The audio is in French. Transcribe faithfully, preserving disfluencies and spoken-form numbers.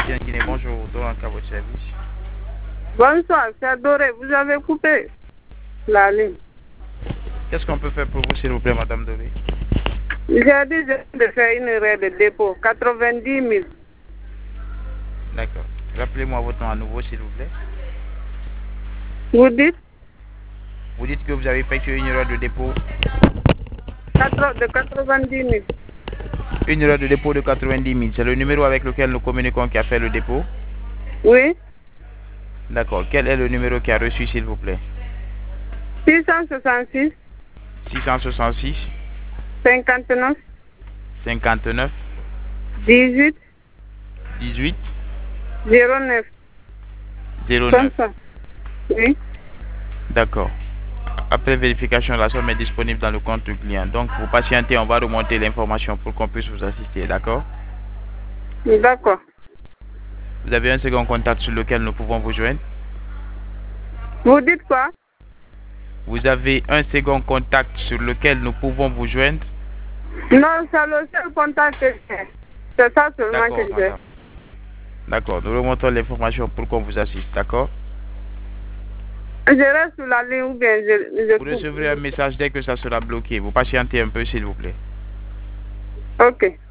M T N Guinée, bonjour, dans à votre service. Bonsoir, c'est Doré. Vous avez coupé la ligne. Qu'est-ce qu'on peut faire pour vous, s'il vous plaît, Madame Doré? J'ai dit de faire une erreur de dépôt, quatre-vingt-dix mille. D'accord. Rappelez-moi votre nom à nouveau, s'il vous plaît. Vous dites Vous dites que vous avez effectué une erreur de dépôt. de quatre-vingt-dix mille. Une erreur de dépôt de quatre-vingt-dix mille. C'est le numéro avec lequel nous communiquons qui a fait le dépôt? Oui. D'accord. Quel est le numéro qui a reçu, s'il vous plaît? six cent soixante-six. six cent soixante-six. cinquante-neuf. cinquante-neuf. dix-huit. dix-huit. zéro neuf. zéro neuf. Oui. D'accord. Après vérification, la somme est disponible dans le compte du client. Donc, vous patientez, on va remonter l'information pour qu'on puisse vous assister. D'accord? D'accord. Vous avez un second contact sur lequel nous pouvons vous joindre? Vous dites quoi? Vous avez un second contact sur lequel nous pouvons vous joindre? Non, c'est le seul contact que j'ai. C'est ça seulement que j'ai. D'accord, nous remontons l'information pour qu'on vous assiste, d'accord? Je reste sur la ligne ou bien je, je Vous recevrez un message dès que ça sera bloqué. Vous patientez un peu, s'il vous plaît. Ok.